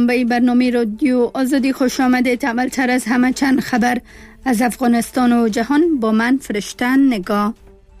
به این برنامه رادیو آزادی خوش آمدید. اولتر از همه چند خبر از افغانستان و جهان با من فرشتن نگاه.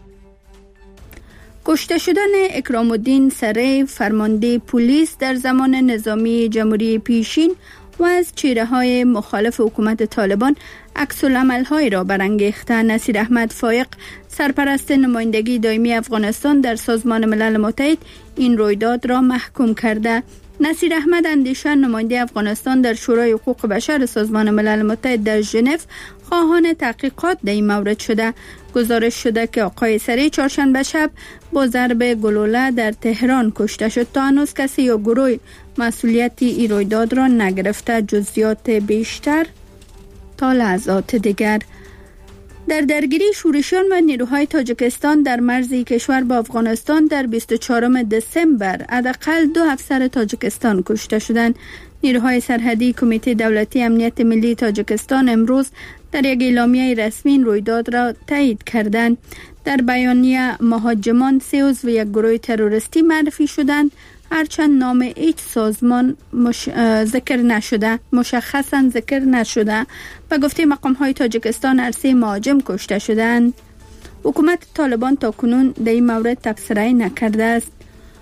کشته شدن اکرام الدین سره فرمانده پلیس در زمان نظامی جمهوری پیشین و از چهره‌های مخالف حکومت طالبان عکس‌العمل‌های را برانگیخته. نصیر احمد فایق سرپرست نمایندگی دائمی افغانستان در سازمان ملل متحد این رویداد را محکوم کرده. نصیر احمد اندیشه نماینده افغانستان در شورای حقوق بشر سازمان ملل متحد در ژنو خواهان تحقیقات در این مورد شده. گزارش شده که آقای سره چهارشنبه شب با ضرب گلوله در تهران کشته شد. تا هنوز کسی یا گروه مسئولیت این رویداد را نگرفته. جزئیات بیشتر تا لحظات دیگر. در درگیری شورشیان و نیروهای تاجیکستان در مرز کشور با افغانستان در 24 دسامبر حداقل 2 افسر تاجیکستان کشته شدند. نیروهای سرحدی کمیته دولتی امنیت ملی تاجیکستان امروز در یک اعلامیه رسمی رویداد را تایید کردند. در بیانیه مهاجمان 3 عضو یک گروه تروریستی معرفی شدند، هرچند نام هیچ سازمان ذکر نشده، مشخصاً ذکر نشده. به گفته مقام‌های تاجیکستان هر 3 مهاجم کشته شدند. حکومت طالبان تاکنون در این مورد تبصره نکرده است.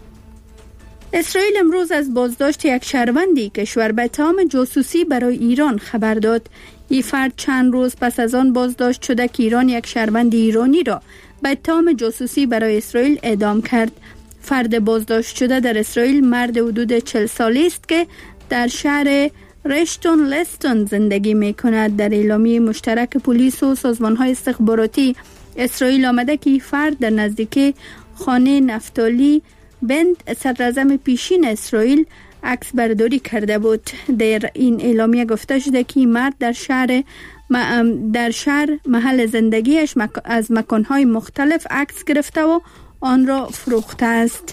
اسرائیل امروز از بازداشت یک شهروندی کشور به اتهام جاسوسی برای ایران خبر داد. این فرد چند روز پس از آن بازداشت شده که ایران یک شهروند ایرانی را به اتهام جاسوسی برای اسرائیل اعدام کرد. فرد بازداشت شده در اسرائیل مرد حدود 40 ساله است که در شهر رشتون لستون زندگی می کند. در اعلامیه مشترک پلیس و سازمان‌های استخباراتی اسرائیل آمده که این فرد در نزدیکی خانه نفتالی بند صدراعظم پیشین اسرائیل عکس برداری کرده بود. در این اعلامیه گفته شده که این مرد در شهر محل زندگیش از مکان‌های مختلف عکس گرفته و آن را فروخته است.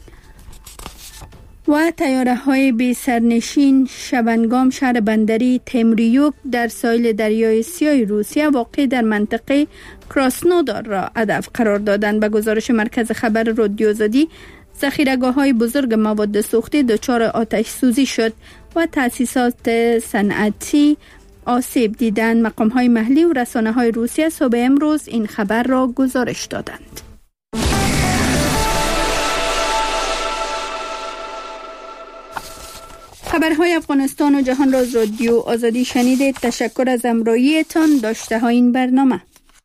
و طیاره‌های بی سرنشین شبنگام شهر بندری تیمریوک در ساحل دریای سیاه روسیه واقع در منطقه کراسنودار را هدف قرار دادند. به گزارش مرکز خبر رادیو آزادی، ذخیره‌گاه‌های بزرگ مواد سوختی دچار آتش سوزی شد و تأسیسات صنعتی آسیب دیدند. مقام‌های محلی و رسانه‌های روسیه صبح امروز این خبر را گزارش دادند. خبرهای افغانستان و جهان را از رادیو آزادی شنیدید. تشکر از همراهیتان. داشته های این برنامه.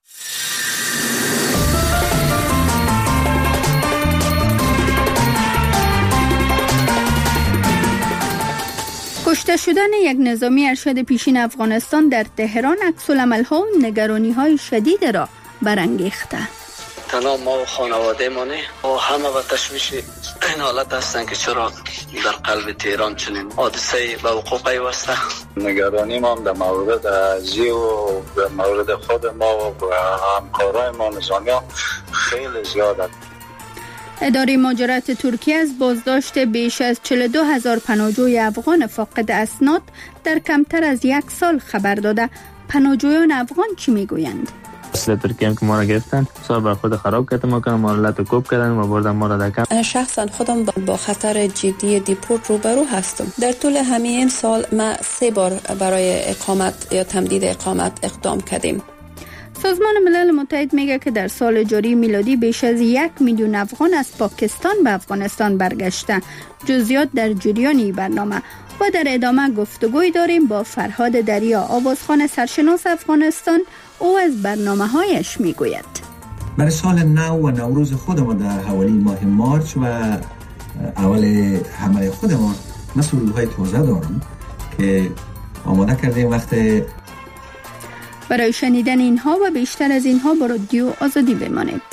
کشته شدن یک نظامی ارشد پیشین افغانستان در تهران عکس‌العمل‌ها و نگرانی‌های شدید را برانگیخته. تنها ما و خانواده ما نه و همه به تشویش این حالت هستن که چرا در قلب تهران چنین حادثه به وقوع پیوسته. نگرانی ما در مورد ازی و در مورد خود ما و همکارای ما نظامیان خیلی زیاده. اداره مهاجرت ترکیه از بازداشت بیش از 42,000 پناهجوی افغان فاقد اسناد در کمتر از 1 سال خبر داده. پناهجویان افغان چی میگویند؟ اصل ترکیه هم که ما را گرفتن سال بر خود خراب کردن، ما کنم مالت رو کوب کردن و بردن ما را در کم. شخصا خودم با خطر جدی دیپورت روبرو هستم. در طول همین سال ما 3 بار برای اقامت یا تمدید اقامت اقدام کردیم. سازمان ملل متحد میگه که در سال جاری میلادی بیش از 1 میلیون افغان از پاکستان به افغانستان برگشته. جزئیات در جریان برنامه. و در ادامه گفتگوی داریم با فرهاد دریا، آوازخوان سرشناس افغانستان. او از برنامه‌هایش میگوید. برای سال نو و نوروز خودمان در حوالی ماه مارچ و اول حمله خودمان مسئولیت‌های تازه دارم که آماده کردیم. وقت برای شنیدن اینها و بیشتر از اینها با رادیو آزادی بمانید.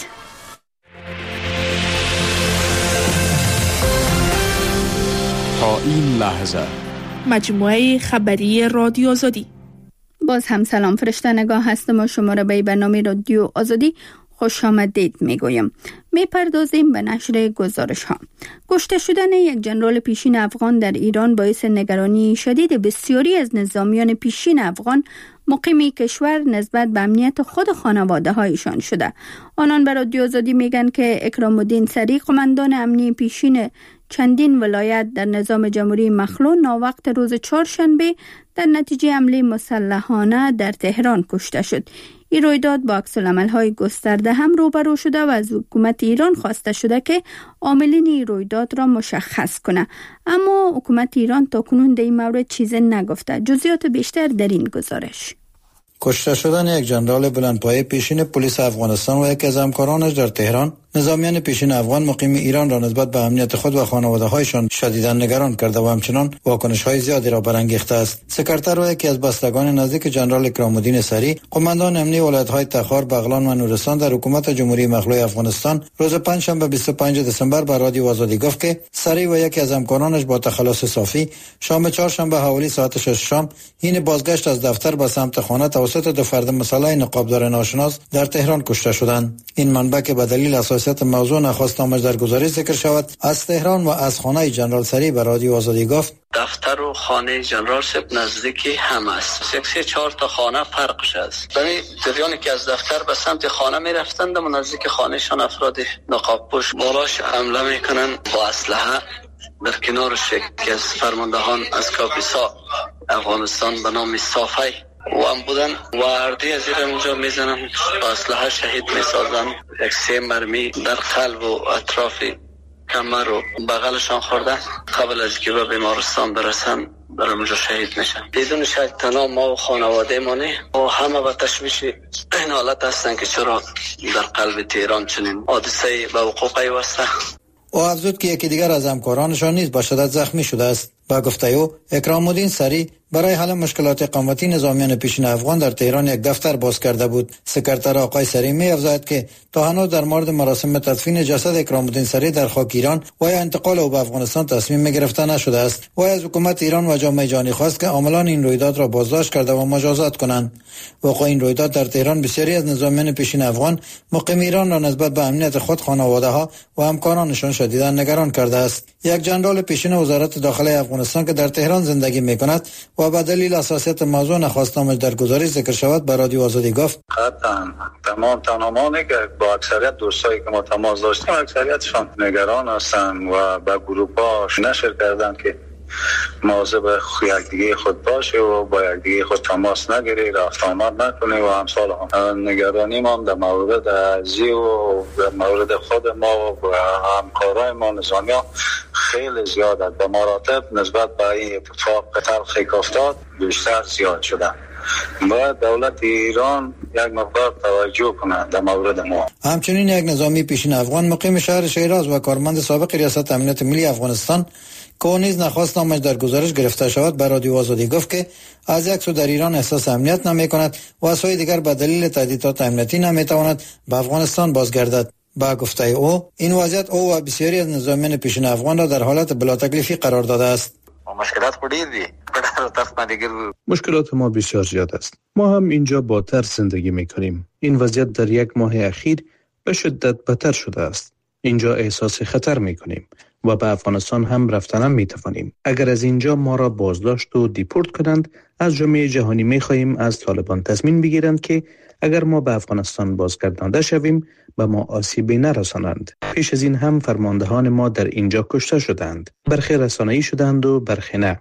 تا این لحظه مجموعه خبری رادیو آزادی. باز هم سلام، فرشته نگاه هستم و شما را به برنامه رادیو آزادی خوش آمدید میگویم. میپردازیم به نشر گزارش ها. کشته شدن یک ژنرال پیشین افغان در ایران باعث نگرانی شدید بسیاری از نظامیان پیشین افغان مقیم کشور نسبت به امنیت خود خانواده هایشان شده. آنان به رادیو آزادی میگن که اکرام الدین سری، قماندان امنی پیشین چندین ولایت در نظام جمهوری مخلوع، ناوقت روز چهارشنبه در نتیجه حمله مسلحانه در تهران کشته شد. این رویداد با عکس‌العمل‌های گسترده هم روبرو شده و از حکومت ایران خواسته شده که عاملین این رویداد را مشخص کنه، اما حکومت ایران تاکنون در این مورد چیزی نگفته. جزئیات بیشتر در این گزارش. کشته شدن یک ژنرال بلندپایه پیشین پلیس افغانستان و یکی از همکارانش در تهران، نظامیان پیشین افغان مقیم ایران را نسبت به امنیت خود و خانواده‌هایشان شدیداً نگران کرده و همچنان واکنش‌های زیادی را برانگیخته است. سکرتر و یکی از بستگان نزدیک ژنرال اکرام الدین سری، قماندان امنی ولایت‌های تخار، بغلان و نورستان در حکومت جمهوری مخلوع افغانستان، روز پنجشنبه 25 دسامبر به رادیو آزادی گفت که سری و یکی از همکارانش با تخلص صافی شام چهارشنبه حوالی ساعت 6 شام حین بازگشت از دفتر به سمت خانه توسط دو فرد مسلح نقابدار ناشناس در تهران کشته شدند. این منبع که به دلیل حساسیت موضوع نخواست نامش در گزارش ذکر شود، از تهران و از خانه ژنرال سری به رادیو آزادی گفت دفتر و خانه ژنرال سپ نزدیکی هم است. 3-4 تا خانه فرقش است. برای جریانی که از دفتر به سمت خانه می رفتند و نزدیک خانهشان افراد نقاب پوش بالاش حمله میکنن با اسلحه. در کنارش یکی از فرماندهان از کاپیسا افغانستان به نام صافی و هم بودن و اردی از این اونجا میزنن، با اسلحه شهید میسازن. 1 مرمی در قلب و اطراف کمر و بغلشان خورده. قبل از که به بیمارستان برسن در اونجا شهید میشن. بدون شک تنها ما و خانواده مانه و همه به تشویش این حالت هستن که چرا در قلب تهران چنین حادثه به وقوع پیوسته. او افزود که یکی دیگر از همکارانشان نیز به شدت زخمی شده است. با گفته او، اکرام الدین سری برای حل مشکلات اقامتی نظامیان پیشین افغان در تهران یک دفتر باز کرده بود. سکرتر آقای سری می افزاید که تا هنوز در مورد مراسم تدفین جسد اکرام الدین سری در خاک ایران و یا انتقال او به افغانستان تصمیم گرفته نشده است و از حکومت ایران و جامعه جهانی خواست که عاملان این رویداد را بازداشت کرده و مجازات کنند. وقوع این رویداد در تهران بسیاری از نظامیان پیشین افغان مقیم ایران را نسبت به امنیت خود، خانواده‌ها و همکارانشان شدیداً نگران کرده است. یک ژنرال پیشین وزارت داخلی افغانستان که در تهران زندگی می‌کند و به دلیل حساسیت موضوع نخواست نامش در گزارش ذکر شود به رادیو آزادی گفت تمام تنامانی که با اکثریت دوستایی که ما تماس داشتیم اکثریتشان نگران هستند و به گروه‌هاش نشر کردند که مواظب یکدیگه خود باشه و با یکدیگه خود تماس نگیره، رفت آمد نکنه و امثال هم. نگرانی ما در مورد ازی و در مورد خود ما و همکارای ما نظامیان خیلی زیاد است. به مراتب نسبت به این اتفاق تلخی که افتاد بیشتر زیاد شده. باید دولت ایران یک مقدار توجه کنه در مورد ما. همچنین یک نظامی پیشین افغان مقیم شهر شیراز و کارمند سابق ریاست امنیت ملی افغانستان که او نیز نخواست نامش در گزارش گرفته شود به رادیو آزادی گفت که از یک سو در ایران احساس امنیت نمی کند و از سوی دیگر به دلیل تهدیدات امنیتی نمی تواند به افغانستان بازگردد. با گفته او، این وضعیت او و بسیاری از نظامیان پیشین افغان را در حالت بلا تکلیفی قرار داده است. مشکلات ما بسیار زیاد است. ما هم اینجا با ترس زندگی می‌کنیم. این وضعیت در 1 ماه اخیر به شدت بدتر شده است. اینجا احساس خطر می‌کنیم و به افغانستان هم رفتن می‌توانیم. اگر از اینجا ما را بازداشت و دیپورت کنند، از جامعه جهانی می‌خواهیم از طالبان تضمین بگیرند که اگر ما به افغانستان بازگردانده شویم به ما آسیبی نرسانند. پیش از این هم فرماندهان ما در اینجا کشته شدند. برخی رسانه‌ای شدند و برخی نه.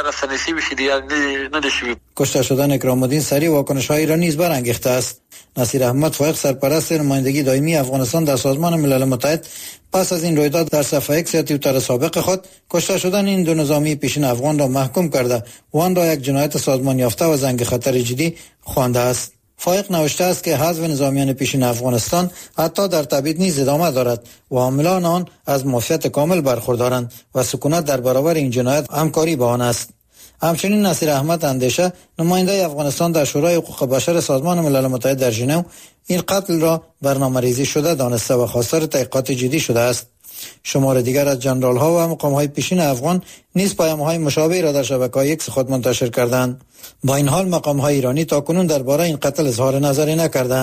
کشته شدن اکرام الدین سری واکنش‌های را نیز برانگیخته است. نصیر احمد فائق، سرپرست نمایندگی دائمی افغانستان در سازمان ملل متحد، پس از این رویداد در صفحه ایکس یا توییتر سابق خود کشته شدن این دو نظامی پیشین افغان را محکوم کرده و آن را یک جنایت سازمان یافته و زنگ خطر جدی خوانده است. فائق نوشته است که حذف نظامیان پیشین افغانستان حتی در تبعید نیز ادامه دارد و عاملان آن از معافیت کامل برخوردارند و سکونت در برابر این جنایت همکاری با آن است. همچنین نصیر احمد اندیشه، نماینده افغانستان در شورای حقوق بشر سازمان ملل متحد در ژنو، این قتل را برنامه‌ریزی شده دانسته و خواستار تحقیقات جدی شده است. شمار دیگر از ژنرال‌ها و مقام‌های پیشین افغان نیز پیام‌های مشابهی را در شبکه‌های ایکس خود منتشر کردند. با این حال مقام‌های ایرانی تاکنون درباره این قتل اظهار نظری نکردند.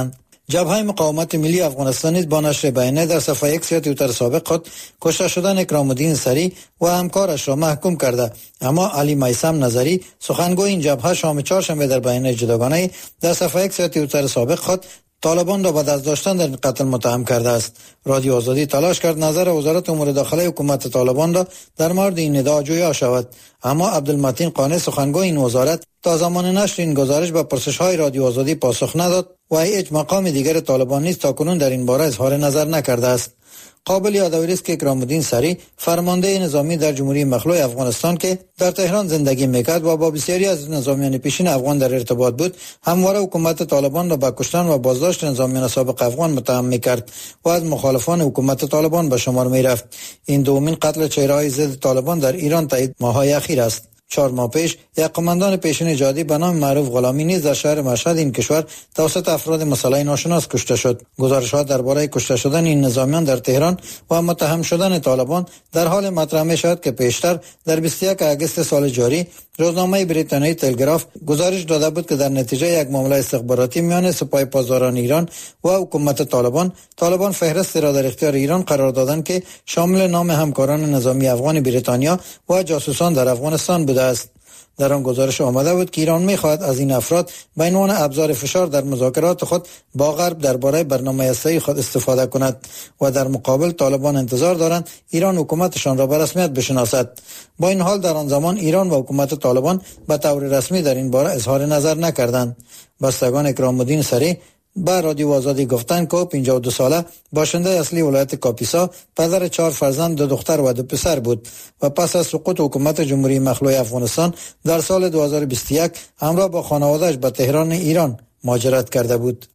جبهه مقاومت ملی افغانستان نیز با نشر بیانیه در صفحه یک توییتر سابق خود کشته شدن اکرام الدین سری و همکارش را محکوم کرده، اما علی میثم نظری سخنگوی این جبهه شام چهارشنبه در بیانیه جداگانه در صفحه یک توییتر سابق خود طالبان را به دست داشتن در قتل متهم کرده است. رادیو آزادی تلاش کرد نظر وزارت امور داخلی حکومت طالبان را در مورد این ادعا جویا شود، اما عبدالمتین قانع سخنگوی این وزارت تا زمان نشر این گزارش به پرسش‌های رادیو آزادی پاسخ نداد و هیچ مقام دیگر طالبان نیز تاکنون در این باره اظهار نظر نکرده است. قابل یادآوری است که اکرام الدین سری فرمانده نظامی در جمهوری مخلوع افغانستان که در تهران زندگی میکرد و با بسیاری از نظامیان پیشین افغان در ارتباط بود، همواره حکومت طالبان را به کشتن و بازداشت نظامیان سابق افغان متهم میکرد و از مخالفان حکومت طالبان به شمار میرفت. این دومین قتل چهره‌های ضد طالبان در ایران تا ماه‌های اخیر است. 4 ماه پیش یک قماندان پیشین جهادی به نام معروف غلامی نیز در شهر مشهد این کشور توسط افراد مسلح ناشناس کشته شد. گزارش‌ها درباره کشته شدن این نظامیان در تهران و متهم شدن طالبان در حال مطرح می‌شود که پیشتر در 21 آگوست سال جاری روزنامه بریتانیایی تلگراف گزارش داده بود که در نتیجه یک معامله استخباراتی میان سپاه پاسداران ایران و حکومت طالبان فهرستی را در اختیار ایران قرار دادند که شامل نام همکاران نظامی افغان بریتانیا و جاسوسان در افغانستان بوده است. در آن گزارش آمده بود که ایران می‌خواهد از این افراد به عنوان ابزار فشار در مذاکرات خود با غرب درباره برنامه هسته‌ای خود استفاده کند و در مقابل طالبان انتظار دارند ایران حکومتشان را به رسمیت بشناسد. با این حال در آن زمان ایران و حکومت طالبان به طور رسمی در این باره اظهار نظر نکردند. بستگان اکرام الدین سری با رادیو آزادی گفتند که 52 ساله باشنده اصلی ولایت کاپیسا، پدر 4 فرزند، 2 دختر و 2 پسر بود و پس از سقوط حکومت جمهوری مخلوع افغانستان در سال 2021 همراه با خانواده‌اش به تهران ایران مهاجرت کرده بود.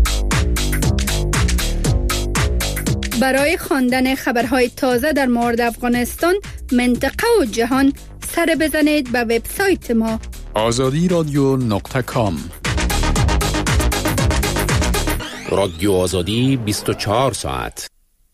برای خواندن خبرهای تازه در مورد افغانستان، منطقه و جهان سر بزنید به وبسایت ما azadiradio.com. رادیو آزادی 24 ساعت.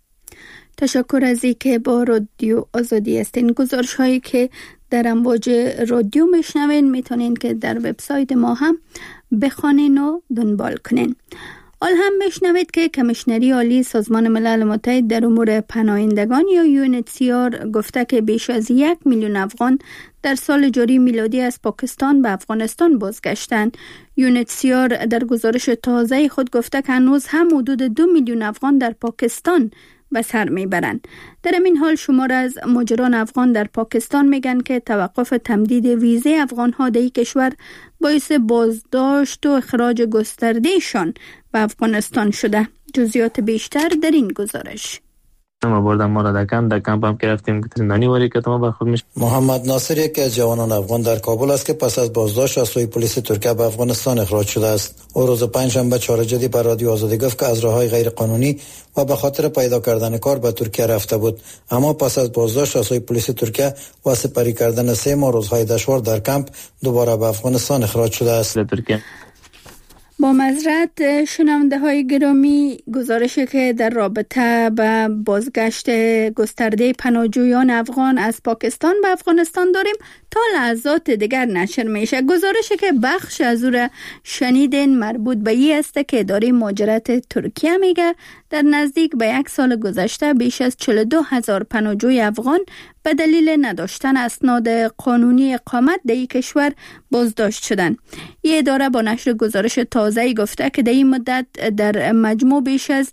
تشکر از اینکه با رادیو آزادی هستین. گزارش هایی که در امواج رادیو میشنوین میتونین که در وبسایت ما هم بخوانین و دنبال کنین. حال هم میشنوید که کمیشنری عالی سازمان ملل متحد در امور پناهندگان یا UNHCR گفته که بیش از 1 میلیون افغان در سال جاری میلادی از پاکستان به افغانستان بازگشتند. UNHCR در گزارش تازه خود گفته که هنوز هم حدود 2 میلیون افغان در پاکستان به سر میبرند. در این حال شمار از مهاجران افغان در پاکستان میگن که توقف تمدید ویزه افغان ها در این کشور باعث بازداشت و اخراج گستردهشان به افغانستان شده. جزئیات بیشتر در این گزارش. ما بردن ما را در کمپ هم که رفتیم که زندانی واری که ما به خود میشه. محمد ناصر یکی از جوانان افغان در کابل است که پس از بازداشت از سوی پلیس ترکیه به افغانستان اخراج شده است. او روز پنجشنبه 4 جدی بر رادیو آزادی گفت که از راههای غیر قانونی و به خاطر پیدا کردن کار به ترکیه رفته بود، اما پس از بازداشت از سوی پلیس ترکیه و سپری کردن 3 ماه روزهای دشوار در کمپ دوباره به افغانستان اخراج شده است. با معذرت شنونده های گرامی، گزارشی که در رابطه با بازگشت گسترده پناهجویان افغان از پاکستان به افغانستان داریم تا لحظات دیگر نشر میشه. گزارشی که بخش از او را شنیدین مربوط به این است که اداره مهاجرت ترکیه میگه در نزدیک به 1 سال گذشته بیش از 42,000 پناهجوی افغان به دلیل نداشتن اسناد قانونی اقامت در این کشور بازداشت شدند. این اداره با نشر گزارش تازه‌ای گفته که در این مدت در مجموع بیش از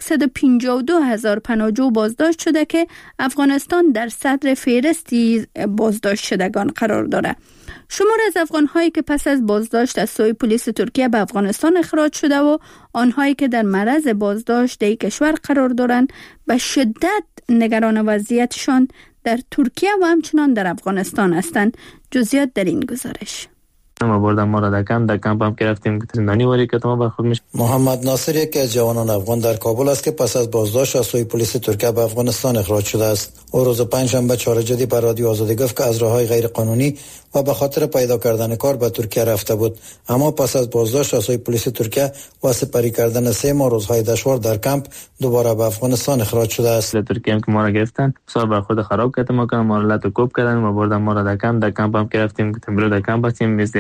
152,000 پناهجو بازداشت شده که افغانستان در صدر فهرستی بازداشت شدگان قرار دارد. شمار از افغان‌هایی که پس از بازداشت از سوی پلیس ترکیه به افغانستان اخراج شده و آنهایی که در معرض بازداشت در کشور قرار دارند به شدت نگران وضعیتشان در ترکیه و همچنان در افغانستان هستند. جزئیات در این گزارش. ما بردن ما را در کمپ هم که رفتیم که زندانی واری که ما به خود میشه. محمد ناصر یکی از جوانان افغان در کابل است که پس از بازداشت از سوی پلیس ترکیه به افغانستان اخراج شده است. او روز پنجشنبه 4 جدی بر رادیو آزادی گفت که از راههای غیر قانونی و به خاطر پیدا کردن کار به ترکیه رفته بود، اما پس از بازداشت از سوی پلیس ترکیه و سپری کردن 3 ماه روزهای دشوار در کمپ دوباره به افغانستان اخراج شده است. ترکیه هم که ما را گرفتن سال بر خود خراب کردن، ما کنم مالات کوب کردن، ما بردن ما را در کمپ هم که رفتیم که تمرین در کمپ هستیم مثل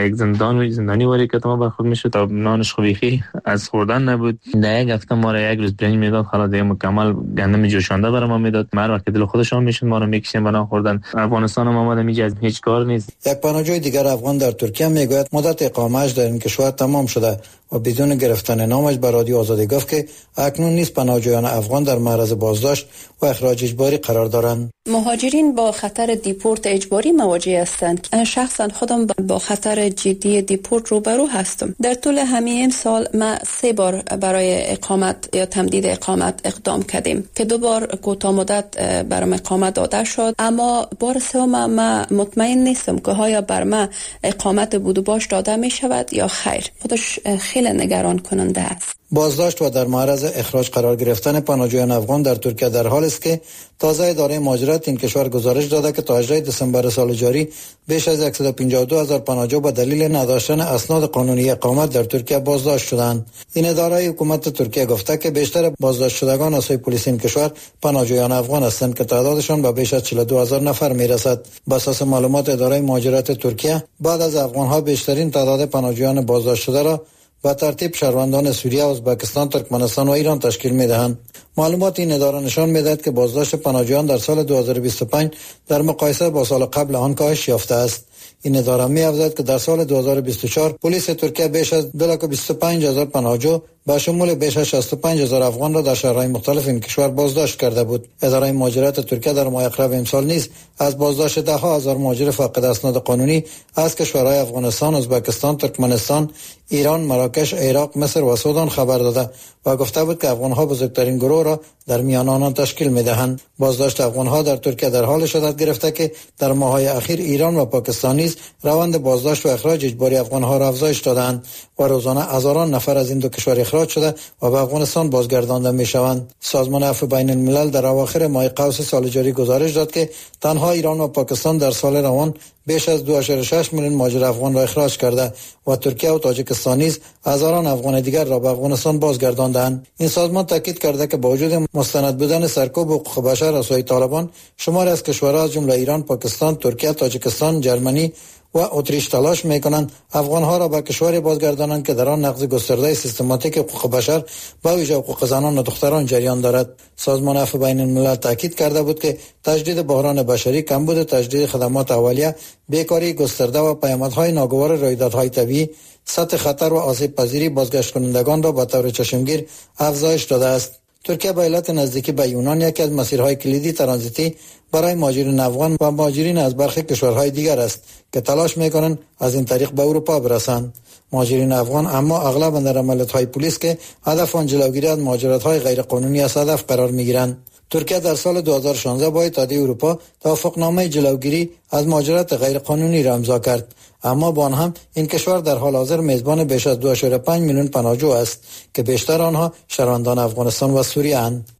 یک زندانی واری که ما به خود میشد تا نانش خوبیخی از خوردن نبود. در یک هفته ما را یک روز برنج میداد، حالا دیگه مکمل گندم جوشانده برام ما میداد. ما وقتی دل خودشان میشد ما رو میکشیم بنا خوردن. افغانستان ما اومده میگه از هیچ کار نیست. یک پناهجوی دیگر افغان در ترکیه میگوید مدت اقامه‌اش در این کشور تمام شده و بدون گرفتن نامش به رادیو آزادی گفت که اکنون نیز پناهجویان افغان در معرض بازداشت و اخراج اجباری قرار دارند. مهاجرین با خطر دیپورت اجباری مواجه هستند. شخصا خودم با خطر جدی دیپورت روبرو هستم. در طول همین سال ما 3 بار برای اقامت یا تمدید اقامت اقدام کردیم که 2 بار کوتاه مدت برام اقامت داده شد، اما بار سوم ما مطمئن نیستم که آیا بر ما اقامت بود و باش داده می شود یا خیر. خودش خیلی نگران کننده است. بازداشت و در معرض اخراج قرار گرفتن پناهجویان افغان در ترکیه در حالی است که تازه اداره مهاجرت این کشور گزارش داده که تا 18 دسامبر سال جاری بیش از 152,000 پناهجو به دلیل نداشتن اسناد قانونی اقامت در ترکیه بازداشت شدند. این اداره حکومت ترکیه گفته که بیشتر بازداشت شدگان از سوی پلیس این کشور پناهجویان افغان هستند که تعدادشان به بیش از 42,000 نفر میرسد. بر اساس معلومات اداره مهاجرت ترکیه بعد از افغان‌ها بیشترین تعداد پناهجویان بازداشت شده را با ترتیب شهروندان سوریه، ازبکستان، ترکمنستان و ایران تشکیل می‌دهند. معلومات این اداره نشان می‌دهد که بازداشت پناهجویان در سال 2025 در مقایسه با سال قبل آن کاهش یافته است. این اداره می‌افزاید که در سال 2024 پلیس ترکیه بیش از 225,000 پناهجو با شمول بیش از 65,000 افغان را در شهرهای مختلف این کشور بازداشت کرده بود. اداره مهاجرت ترکیه در ماه اقرب امسال نیز از بازداشت 10,000 مهاجر فاقد اسناد قانونی از کشورهای افغانستان، ازبکستان، ترکمنستان، ایران، مراکش، عراق، مصر و سودان خبر داده و گفته بود که افغان‌ها بزرگترین گروه را در میان آنان تشکیل می‌دهند. بازداشت افغان‌ها در ترکیه در حال شدت گرفته که در ماه‌های اخیر ایران و پاکستان نیز روند بازداشت و اخراج اجباری افغان‌ها را افزایش دادند و روزانه هزاران نفر از این دو کشور اخراج شده و به افغانستان بازگردانده می‌شوند. سازمان عفو بین الملل در اواخر ماه قوس سال جاری گزارش داد که تنها ایران و پاکستان در سال روان بیش از 2.6 میلیون مهاجر افغان را اخراج کرده و ترکیه و تاجیکستان نیز هزاران افغان دیگر را به افغانستان بازگرداندند. این سازمان تاکید کرده که با وجود مستند بودن سرکوب حقوق بشر از سوی طالبان، شماری از کشورها از جمله ایران، پاکستان، ترکیه، تاجیکستان، جرمنی و اتریش تلاش میکنند افغانها را به کشوری بازگردانند که در آن نقض گسترده سیستماتیک حقوق بشر به ویژه حقوق زنان و دختران جریان دارد. سازمان عفو بین الملل تاکید کرده بود که تجدید بحران بشری، کمبود تجدید خدمات اولیه، بیکاری گسترده و پیامدهای ناگوار رویدادهای طبیعی، سطح خطر و آسیب پذیری بازگشت کنندگان را به طور چشمگیر افزایش داده است. ترکیه به علت نزدیکی به یونان یکی از مسیرهای کلیدی ترانزیتی برای مهاجرین افغان و مهاجرین از برخی کشورهای دیگر است که تلاش میکنند از این طریق به اروپا برسند. مهاجرین افغان اما اغلب در عملیات‌های پلیس که هدف آن جلوگیری از مهاجرت‌های غیرقانونی از هدف قرار میگیرند. ترکیه در سال 2016 با اتحادیه اروپا توافقنامه جلوگیری از مهاجرت غیرقانونی را امضا کرد، اما با آن هم این کشور در حال حاضر میزبان بیش از 2.5 میلیون پناهجو است که بیشتر آنها شهروندان افغانستان و سوریه اند.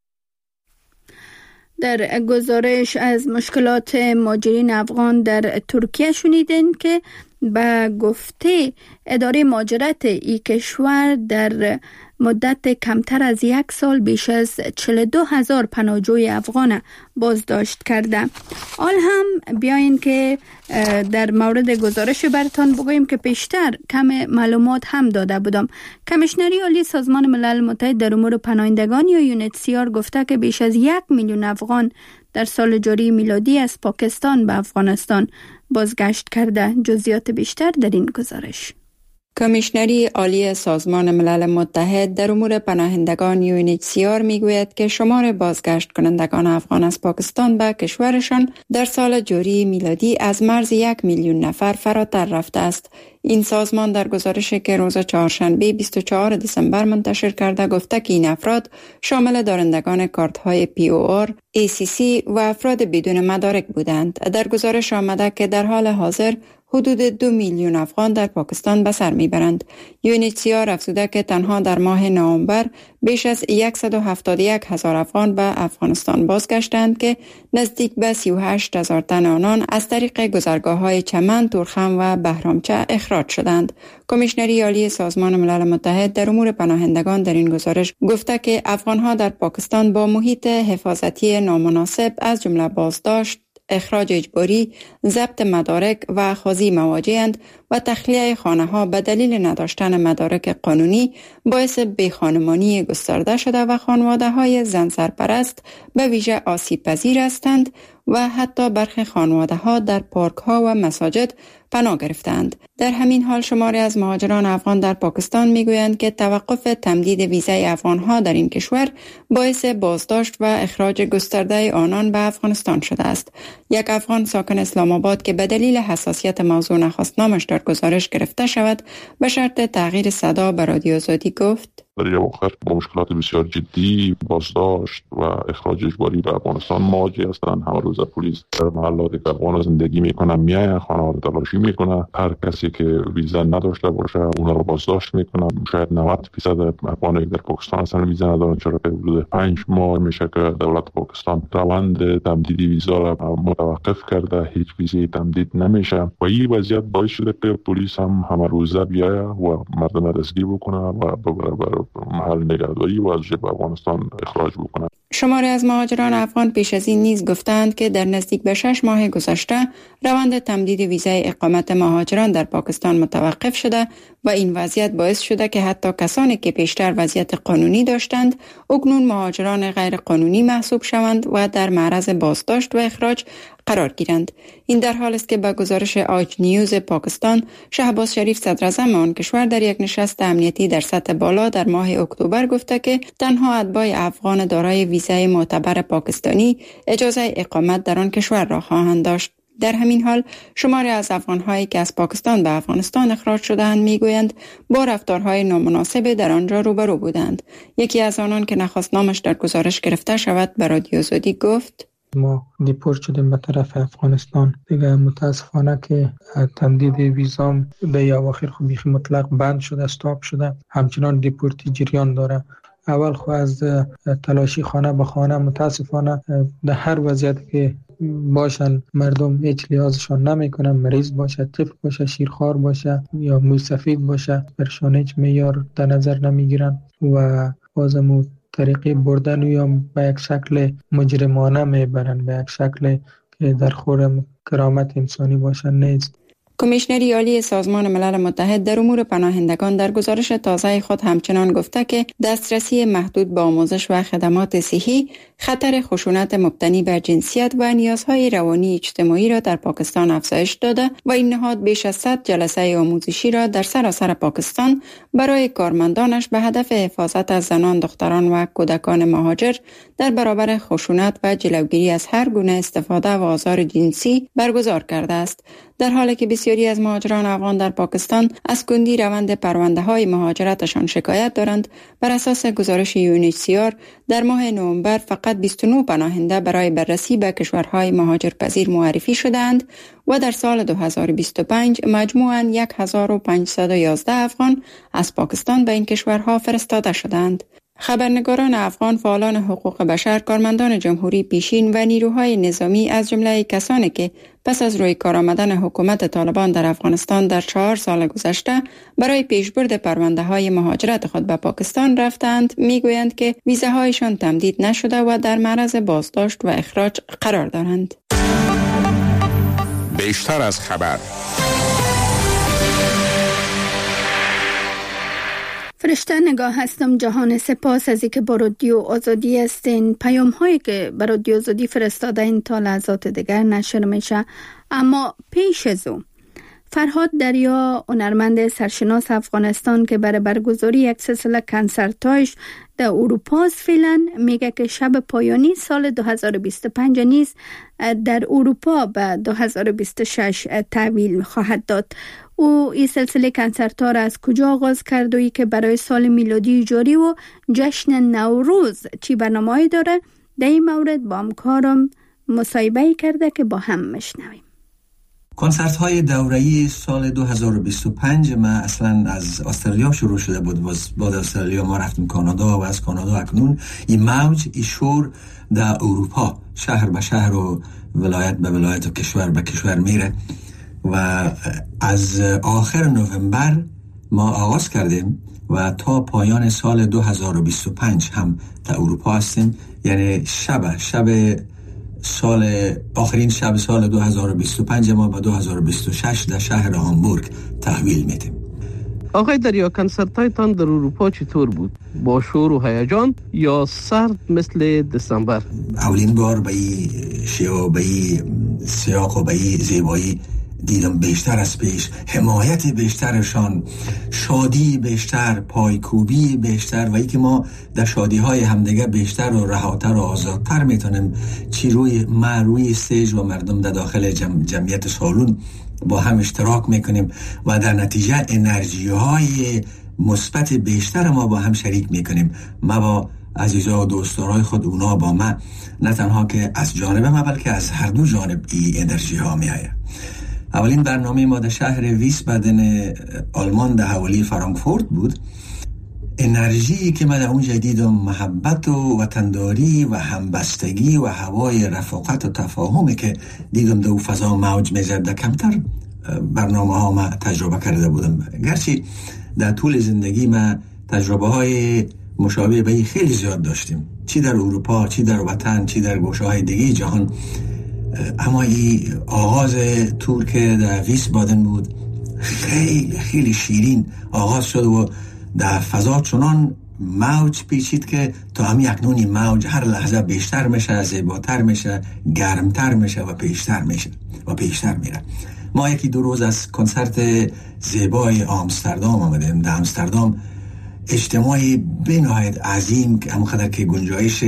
در گزارش از مشکلات مهاجرین افغان در ترکیه شنیدین که به گفته اداره مهاجرت این کشور در مدت کمتر از 1 سال بیش از 42,000 پناهجوی افغان بازداشت کرده. حال هم بیاین که در مورد گزارش براتان بگوییم که پیشتر کم معلومات هم داده بودم. کمیشنری عالی سازمان ملل متحد در امور پناهندگان یا یونیتسیار گفته که بیش از 1 میلیون افغان در سال جاری میلادی از پاکستان به افغانستان بازگشت کرده. جزئیات بیشتر در این گزارش. کمیشنری عالی سازمان ملل متحد در امور پناهندگان یونیتسیار میگوید که شمار بازگشت کنندگان افغان از پاکستان به کشورشان در سال جاری میلادی از مرز 1 میلیون نفر فراتر رفته است. این سازمان در گزارشی که روز چهارشنبه 24 دسامبر منتشر کرده گفته که این افراد شامل دارندگان کارت‌های POR، ACC و افراد بدون مدارک بودند. در گزارش آمده که در حال حاضر حدود 2 میلیون افغان در پاکستان به سر میبرند. یونیتسیار افزوده که تنها در ماه نوامبر بیش از 171,000 افغان به افغانستان بازگشتند که نزدیک به 38,000 تن آنان از طریق گذرگاه‌های چمن، تورخم و بهرامچه اخراج شدند. کمیشنری عالی سازمان ملل متحد در امور پناهندگان در این گزارش گفته که افغان‌ها در پاکستان با محیط حفاظتی نامناسب از جمله بازداشت، اخراج اجباری، ضبط مدارک و اخاذی مواجه‌اند و تخلیه خانه‌ها به دلیل نداشتن مدارک قانونی باعث بیخانمانی گسترده شده و خانواده‌های زن سرپرست به ویژه آسیب پذیر هستند و حتی برخی خانواده‌ها در پارک‌ها و مساجد پناه گرفتند. در همین حال شماری از مهاجران افغان در پاکستان میگویند که توقف تمدید ویزای افغان‌ها در این کشور باعث بازداشت و اخراج گسترده آنان به افغانستان شده است. یک افغان ساکن اسلام آباد که به دلیل حساسیت موضوع نخواست نامش در گزارش گرفته شود به شرط تغییر صدا به رادیو آزادی گفت: در آخر با مشکلات بسیار جدی، بازداشت و اخراج اجباری به افغانستان مواجه هستند. هر روز پلیس در محلات که افغان زندگی میکنه میایه، خانه رو تلاشی میکنه. هر کسی که ویزا نداشته باشه اونا رو بازداشت میکنه. شاید 90% افغانایی در پاکستان اصلا ویزا ندارن، چرا که حدود 5 ماه میشه که دولت پاکستان روند تمدید ویزا را متوقف کرده، هیچ ویزای تمدید نمیشه و این وضعیت باعث شده که پلیس هم همه روزه بیایه و مردم دستگیر بکنه و برابر محل نگهداری و از افغانستان اخراج بکنند. شماری از مهاجران افغان پیش از این نیز گفتند که در نزدیک به 6 ماه گذشته روند تمدید ویزای اقامت مهاجران در پاکستان متوقف شده و این وضعیت باعث شده که حتی کسانی که پیشتر وضعیت قانونی داشتند اکنون مهاجران غیر قانونی محسوب شوند و در معرض بازداشت و اخراج قرار گیرند. این در حال است که با گزارش آج نیوز پاکستان، شهباز شریف صدر اعظم آن کشور در یک نشست امنیتی در سطح بالا در ماه اکتبر گفته که تنها اتباع افغان دارای ویزای معتبر پاکستانی اجازه اقامت در آن کشور را خواهند داشت. در همین حال شماری از افغان‌هایی که از پاکستان به افغانستان اخراج شده‌اند میگویند با رفتارهای نامناسب در آنجا روبرو بودند. یکی از آنان که نخواست نامش در گزارش گرفته شود به رادیو آزادی گفت: ما دیپورت شدیم به طرف افغانستان. دیگه متاسفانه که تمدید ویزام به اواخر خب بیخی مطلق بند شده، استاپ شده، همچنان دیپورتی جریان داره. اول خو از تلاشی خانه به خانه متاسفانه در هر وضعیت که باشن مردم هیچ لحاظشان نمیکنن، مریض باشه، طفل باشه، شیرخوار باشه یا موسفید باشه، برشان هیچ معیار در نظر نمیگیرن و بازم طریقی بردن یا به یک شکل مجرمانه میبرن، به یک شکل که در خور کرامت انسانی باشن نیست. کمیشنری عالی سازمان ملل متحد در امور پناهندگان در گزارش تازه خود همچنان گفته که دسترسی محدود به آموزش و خدمات صحی خطر خشونت مبتنی بر جنسیت و نیازهای روانی اجتماعی را در پاکستان افزایش داده و این نهاد بیش از 100 جلسه آموزشی را در سراسر پاکستان برای کارمندانش به هدف حفاظت از زنان، دختران و کودکان مهاجر در برابر خشونت و جلوگیری از هر گونه استفاده و آزار جنسی برگزار کرده است. در حالی که بسیاری از مهاجران افغان در پاکستان از کندی روند پرونده‌های مهاجرتشان شکایت دارند، بر اساس گزارش UNHCR در ماه نوامبر فقط 29 پناهنده برای بررسی به کشورهای مهاجرپذیر معرفی شدند و در سال 2025 مجموعاً 1511 افغان از پاکستان به این کشورها فرستاده شدند. خبرنگاران افغان، فعالان حقوق بشر، کارمندان جمهوری پیشین و نیروهای نظامی از جمله کسانی که پس از روی کار آمدن حکومت طالبان در افغانستان در 4 سال گذشته برای پیشبرد پرونده‌های مهاجرت خود به پاکستان رفتند، میگویند که ویزاهایشان تمدید نشده و در معرض بازداشت و اخراج قرار دارند. بیشتر از خبر. فرشته نگاه هستم جهان، سپاس از اینکه با رادیو آزادی هستین. پیام هایی که با رادیو آزادی فرستاده این تا لحظات دیگر نشر میشه. اما پیش از اون فرهاد دریا، هنرمند سرشناس افغانستان که برای برگزاری یک سلسله کنسرتاش در اروپا است فعلا، میگه که شب پایانی سال 2025 نیز در اروپا به 2026 تحویل خواهد داد. او این سلسله کنسرت‌ها را از کجا آغاز کرد و ای که برای سال میلادی جاری و جشن نوروز چی برنامه‌ای داره، در این مورد با همکارم مصاحبه کرده که با هم میشنویم. کنسرت های دوره‌ای سال 2025 ما اصلا از استرالیا شروع شده بود. بعد استرالیا ما رفتیم کانادا و از کانادا اکنون این موج، این شور در اروپا شهر به شهر و ولایت به ولایت و کشور به کشور میره و از آخر نوامبر ما آغاز کردیم و تا پایان سال 2025 هم در اروپا هستیم. یعنی شب سال آخرین شب سال 2025 ما به 2026 در شهر هامبورگ تحویل میدیم. آقای دریا، کنسرتایتان در اروپا چطور بود؟ با شور و هیجان یا سرد مثل دسامبر؟ اولین بار به این شیوه، به این سیاق و به این زیبایی دیدم بیشتر از پیش، حمایت بیشترشان، شادی بیشتر، پایکوبی بیشتر و ای که ما در شادی های همدیگر بیشتر و رهاتر و آزادتر میتونیم چی روی استیج و مردم در داخل جمعیت سالون با هم اشتراک میکنیم و در نتیجه انرژی های مثبت بیشتر ما با هم شریک میکنیم. ما با عزیزا و دوستانای خود، اونا با ما، نه تنها که از جانب ما بلکه از هر دو جانب این انرژی ها میآید. اولین برنامه ما در شهر ویسبادن آلمان در حوالی فرانکفورت بود. انرژی که من در اونجا دیدم، محبت و وطنداری و همبستگی و هوای رفاقت و تفاهمی که دیدم در فضا موج میزد، در کمتر برنامه ها ما تجربه کرده بودم. گرچه در طول زندگی ما تجربه های مشابه به خیلی زیاد داشتیم، چی در اروپا، چی در وطن، چی در گوشه های دیگه جهان، اما این آغاز تور که در ویسبادن بود خیلی خیلی شیرین آغاز شد و در فضا چنان موج پیچید که تا همی اکنون موج هر لحظه بیشتر میشه، زیباتر میشه، گرمتر میشه و پیشتر میشه و پیشتر میره. ما یکی دو روز از کنسرت زیبای آمستردام آمدیم. در آمستردام اجتماعی بنهایت عظیم که همونقدر که گنجایش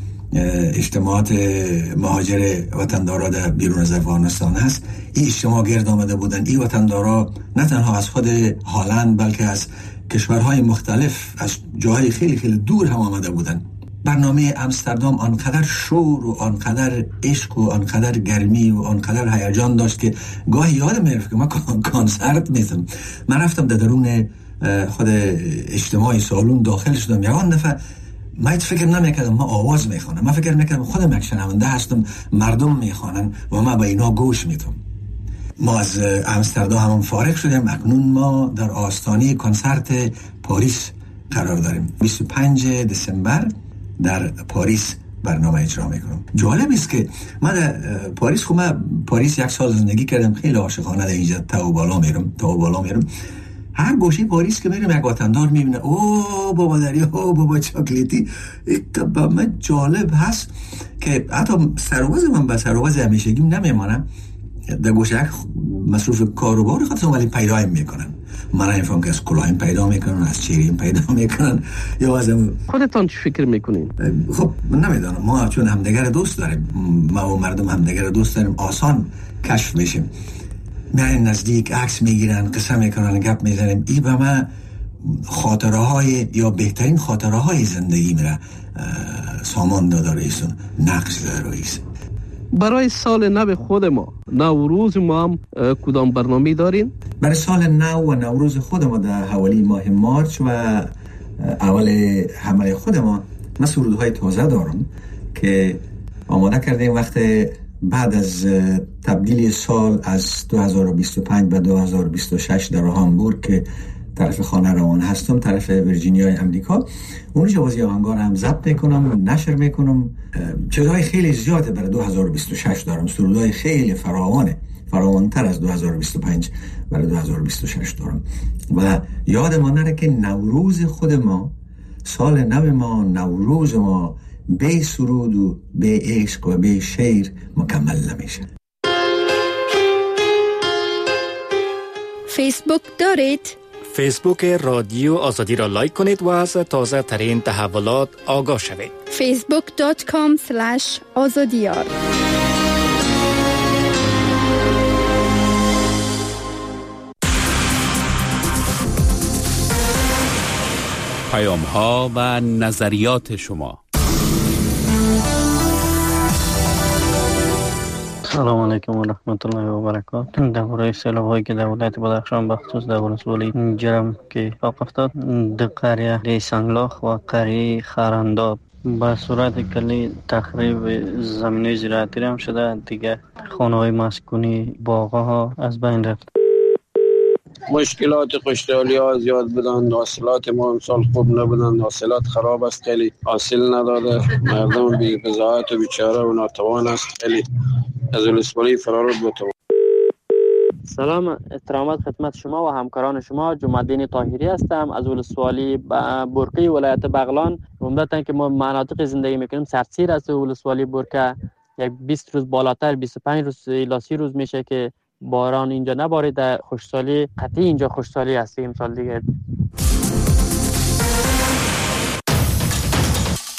اجتماعات مهاجر وطندارا در بیرون از افغانستان هست، این اجتماع گرد آمده بودن. این وطندارا نه تنها از خود هالند بلکه از کشورهای مختلف، از جاهای خیلی خیلی دور هم آمده بودن. برنامه آمستردام آنقدر شور و آنقدر عشق و آنقدر گرمی و آنقدر هیجان داشت که گاهی یادم میرفت که من کنسرت میتم. من رفتم در درون خود اجتماعی سالون داخل شدم. یوان دفعه من فکر نمیکردم ما آواز میخوانم، من فکر میکردم خودم یک شنونده هستم، مردم میخوانن و ما به اینا گوش میدم. ما از آمستردام هم فارغ شدیم. اکنون ما در آستانه کنسرت پاریس قرار داریم. 25 دسامبر در پاریس برنامه اجرا میکنم. جالب است که من در پاریس، خب من پاریس یک سال زندگی کردم، خیلی عاشقانه در اینجا تا و بالا میرم. هر گوشه پاریس که میرم یک وطندار میبینه، او بابا دریا، او بابا چاکلیتی. با من جالب هست که حتی سرواز من به سرواز همیشگیم نمیمانم، در گوشه مصروف کاروبار خودم ولی پیدا میکنن. من نمیفهم که از کلاهیم پیدا میکنن، از چیریم پیدا میکنن یا از خودتان چی فکر میکنین؟ خب من نمیدانم. ما چون همدیگر دوست داریم، ما و مردم همدیگر دوست داریم، آسان کشف میشیم. میان نزدیک، عکس میگیرن، قصه میکنن، گپ میزنیم. این به من خاطره های یا بهترین خاطره های زندگی میره سامان داده رئیسون، نقش داده رئیس. برای سال نو خود ما، نوروز ما هم کدام برنامه دارین؟ برای سال نو و نوروز خود ما در حوالی ماه مارچ و اول حمله خود ما سرودهای تازه دارم که آماده کردیم. وقت بعد از تبدیل سال از 2025 به 2026 در هامبورگ که طرف خانه روان هستم، طرف ویرجینیای امریکا، اونجا بازی آهنگار هم ضبط میکنم، نشر میکنم. چیزهای خیلی زیاده برای 2026 دارم، سرودهای خیلی فراوانتر از 2025 برای 2026 دارم. و یادمان نره که نوروز خود ما، سال نو ما، نوروز ما به سرود و به عشق و به شعر مکمل نمیشه. فیسبوک دارید؟ فیسبوک رادیو آزادی را لایک کنید و از تازه ترین تحولات آگاه شوید. facebook.com/azadiyar. پیام‌ها و نظریات شما. سلام علیکم و رحمت الله و برکاته. درباره سیلاب‌هایی که در ولایت بدخشان بخصوص در ولسوالی جرم که اتفاق افتاد، در قریه سنگلاخ و قریه خرنداب به صورت کلی تخریب زمینه زراعتی هم شده. دیگه خانه‌های مسکونی، باغ‌ها از بین رفت. مشکلات خشکسالی ها زیاد بودن، حاصلات ما امسال خوب نبودن، حاصلات خراب است، خیلی حاصل نداده، مردم بی بضاعت و بیچاره و ناتوان است، خیلی از ولسوالی فرار بود. سلام، احترامات خدمت شما و همکاران شما. جمع‌الدین طاهری هستم از ولسوالی برقی ولایت بغلان. عمدتاً که ما مناطق زندگی میکنیم سردسیر است. ولسوالی برقه یک 20 روز بالاتر 25 روز الی 30 روز میشه که باران اینجا نباریده. خشکسالی قطعی اینجا خشکسالی است امسال دیگه.